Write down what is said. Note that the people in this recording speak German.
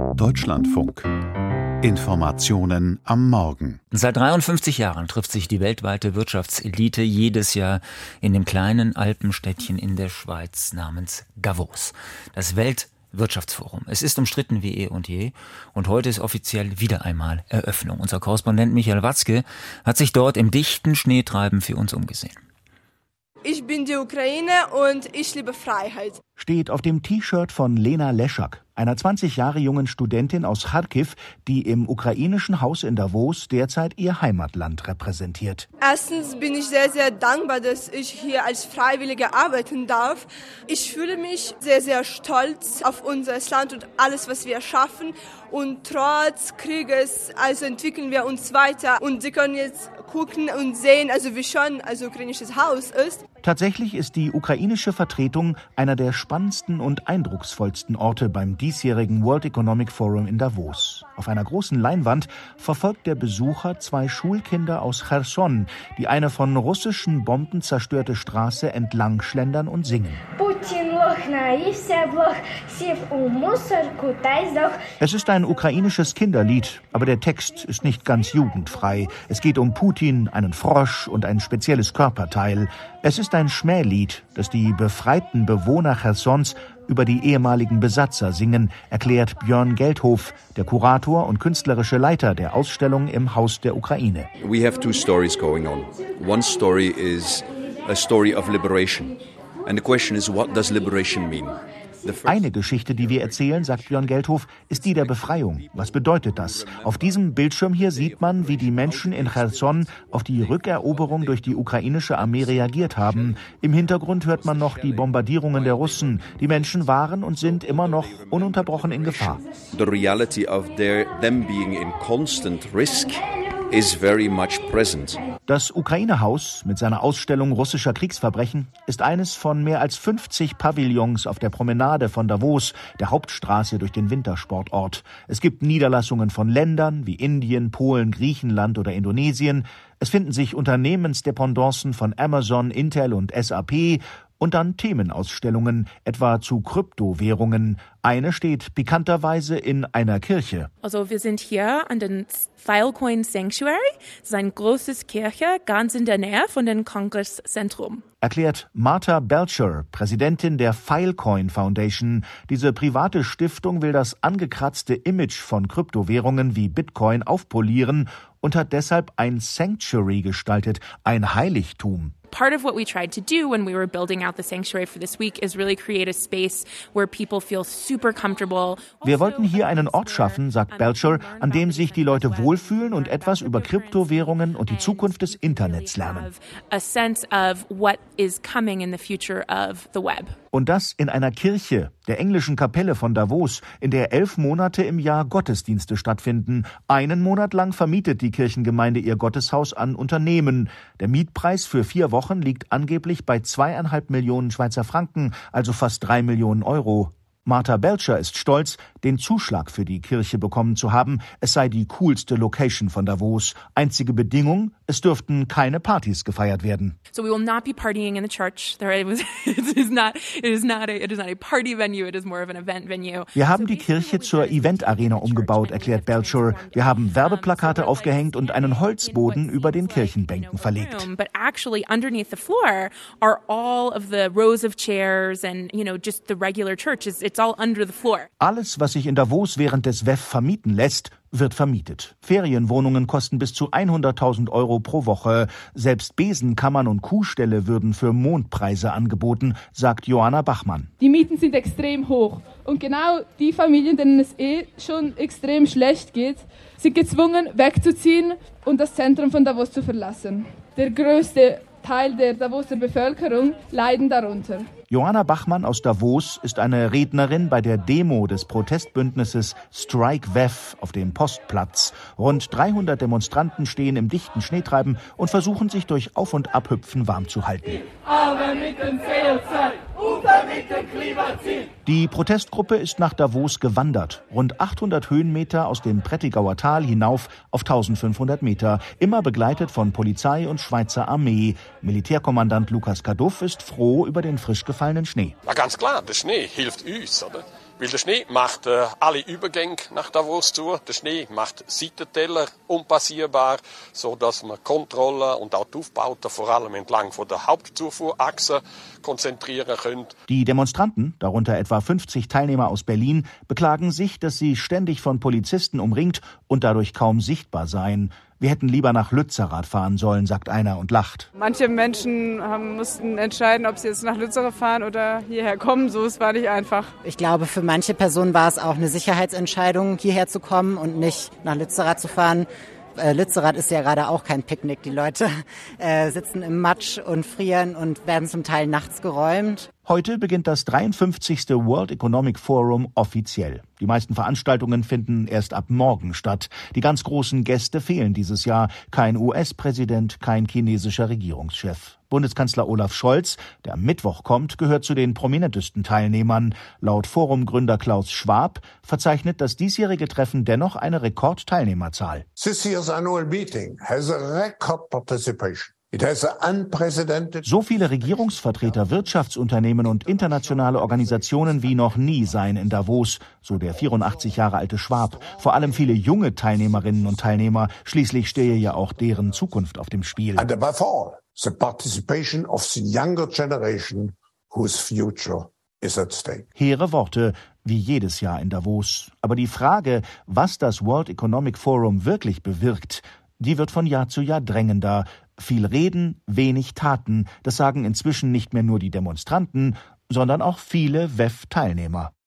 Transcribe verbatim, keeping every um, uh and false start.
Deutschlandfunk. Informationen am Morgen. Seit dreiundfünfzig Jahren trifft sich die weltweite Wirtschaftselite jedes Jahr in dem kleinen Alpenstädtchen in der Schweiz namens Davos. Das Weltwirtschaftsforum. Es ist umstritten wie eh und je und heute ist offiziell wieder einmal Eröffnung. Unser Korrespondent Michael Watzke hat sich dort im dichten Schneetreiben für uns umgesehen. Ich bin die Ukraine und ich liebe Freiheit. Steht auf dem T-Shirt von Lena Leschak, einer zwanzig Jahre jungen Studentin aus Charkiw, die im ukrainischen Haus in Davos derzeit ihr Heimatland repräsentiert. Erstens bin ich sehr, sehr dankbar, dass ich hier als Freiwillige arbeiten darf. Ich fühle mich sehr, sehr stolz auf unser Land und alles, was wir schaffen. Und trotz Krieges, also entwickeln wir uns weiter. Und Sie können jetzt gucken und sehen, also wie schön also ukrainisches Haus ist. Tatsächlich ist die ukrainische Vertretung einer der spannendsten und eindrucksvollsten Orte beim diesjährigen World Economic Forum in Davos. Auf einer großen Leinwand verfolgt der Besucher zwei Schulkinder aus Cherson, die eine von russischen Bomben zerstörte Straße entlang schlendern und singen. Es ist ein ukrainisches Kinderlied, aber der Text ist nicht ganz jugendfrei. Es geht um Putin, einen Frosch und ein spezielles Körperteil. Es ist ein Schmählied, das die befreiten Bewohner Chersons über die ehemaligen Besatzer singen, erklärt Björn Geldhof, der Kurator und künstlerische Leiter der Ausstellung im Haus der Ukraine. We have two stories going on. One story is a story of liberation. And the question is, what does liberation mean? Eine Geschichte, die wir erzählen, sagt Björn Geldhof, ist die der Befreiung. Was bedeutet das? Auf diesem Bildschirm hier sieht man, wie die Menschen in Cherson auf die Rückeroberung durch die ukrainische Armee reagiert haben. Im Hintergrund hört man noch die Bombardierungen der Russen. Die Menschen waren und sind immer noch ununterbrochen in Gefahr. The reality of their, them being in constant risk is very much present. Das Ukraine-Haus mit seiner Ausstellung russischer Kriegsverbrechen ist eines von mehr als fünfzig Pavillons auf der Promenade von Davos, der Hauptstraße durch den Wintersportort. Es gibt Niederlassungen von Ländern wie Indien, Polen, Griechenland oder Indonesien. Es finden sich Unternehmensdependancen von Amazon, Intel und S A P und dann Themenausstellungen, etwa zu Kryptowährungen. Eine steht pikanterweise in einer Kirche. Also wir sind hier an den Filecoin Sanctuary. Das ist eine große Kirche, ganz in der Nähe von dem Kongresszentrum. Erklärt Martha Belcher, Präsidentin der Filecoin Foundation. Diese private Stiftung will das angekratzte Image von Kryptowährungen wie Bitcoin aufpolieren und hat deshalb ein Sanctuary gestaltet, ein Heiligtum. Part of what we tried to do when we were building out the sanctuary for this week is really create a space where people feel super comfortable. Wir wollten hier einen Ort schaffen, sagt Belcher, an dem sich die Leute wohlfühlen und etwas über Kryptowährungen und die Zukunft des Internets lernen. A sense of what is coming in the future of the web. Und das in einer Kirche, der englischen Kapelle von Davos, in der elf Monate im Jahr Gottesdienste stattfinden. Einen Monat lang vermietet die Kirchengemeinde ihr Gotteshaus an Unternehmen. Der Mietpreis für vier Wochen liegt angeblich bei zweieinhalb Millionen Schweizer Franken, also fast drei Millionen Euro. Martha Belcher ist stolz, den Zuschlag für die Kirche bekommen zu haben. Es sei die coolste Location von Davos. Einzige Bedingung, es dürften keine Partys gefeiert werden. So we will not be partying in the church. There it was, it is not, it is not a, it is not a party venue. It is more of an event venue. Wir haben die Kirche zur Event-Arena umgebaut, erklärt Belcher. Wir haben Werbeplakate aufgehängt und einen Holzboden über den Kirchenbänken verlegt. But actually underneath the floor are all of the rows of chairs and, you know, just the regular church. It's, it's all under the floor. Alles, was sich in Davos während des W E F vermieten lässt, wird vermietet. Ferienwohnungen kosten bis zu hunderttausend Euro pro Woche. Selbst Besenkammern und Kuhställe würden für Mondpreise angeboten, sagt Johanna Bachmann. Die Mieten sind extrem hoch. Und genau die Familien, denen es eh schon extrem schlecht geht, sind gezwungen, wegzuziehen und das Zentrum von Davos zu verlassen. Der größte Teil der Davoser Bevölkerung leiden darunter. Johanna Bachmann aus Davos ist eine Rednerin bei der Demo des Protestbündnisses Strike W E F auf dem Postplatz. Rund dreihundert Demonstranten stehen im dichten Schneetreiben und versuchen sich durch Auf- und Abhüpfen warm zu halten. Aber mit dem C O zwei, runter mit dem Klimaziel. Die Protestgruppe ist nach Davos gewandert, rund achthundert Höhenmeter aus dem Prättigauer Tal hinauf auf eintausendfünfhundert Meter, immer begleitet von Polizei und Schweizer Armee. Militärkommandant Lukas Kaduff ist froh über den frisch gefallenen Schnee. Ja, ganz klar, der Schnee hilft uns, oder? Weil der Schnee macht äh, alle Übergänge nach Davos zu. Der Schnee macht Seitentäler unpassierbar, sodass man Kontrolle und auch die Aufbauten vor allem entlang von der Hauptzufuhrachse konzentrieren können. Die Demonstranten, darunter etwa fünfzig Teilnehmer aus Berlin, beklagen sich, dass sie ständig von Polizisten umringt und dadurch kaum sichtbar seien. Wir hätten lieber nach Lützerath fahren sollen, sagt einer und lacht. Manche Menschen haben, mussten entscheiden, ob sie jetzt nach Lützerath fahren oder hierher kommen. So, es war nicht einfach. Ich glaube, für manche Personen war es auch eine Sicherheitsentscheidung, hierher zu kommen und nicht nach Lützerath zu fahren. Äh, Lützerath ist ja gerade auch kein Picknick. Die Leute äh, sitzen im Matsch und frieren und werden zum Teil nachts geräumt. Heute beginnt das dreiundfünfzigste World Economic Forum offiziell. Die meisten Veranstaltungen finden erst ab morgen statt. Die ganz großen Gäste fehlen dieses Jahr. Kein U S-Präsident, kein chinesischer Regierungschef. Bundeskanzler Olaf Scholz, der am Mittwoch kommt, gehört zu den prominentesten Teilnehmern. Laut Forumgründer Klaus Schwab verzeichnet das diesjährige Treffen dennoch eine Rekordteilnehmerzahl. This year's annual meeting has a record participation. It has an unprecedented... So viele Regierungsvertreter, Wirtschaftsunternehmen und internationale Organisationen wie noch nie seien in Davos, so der vierundachtzig Jahre alte Schwab. Vor allem viele junge Teilnehmerinnen und Teilnehmer. Schließlich stehe ja auch deren Zukunft auf dem Spiel. And above all, the participation of the younger generation whose future is at stake. Hehre Worte, wie jedes Jahr in Davos. Aber die Frage, was das World Economic Forum wirklich bewirkt, die wird von Jahr zu Jahr drängender. Viel Reden, wenig Taten, das sagen inzwischen nicht mehr nur die Demonstranten, sondern auch viele W E F-Teilnehmer.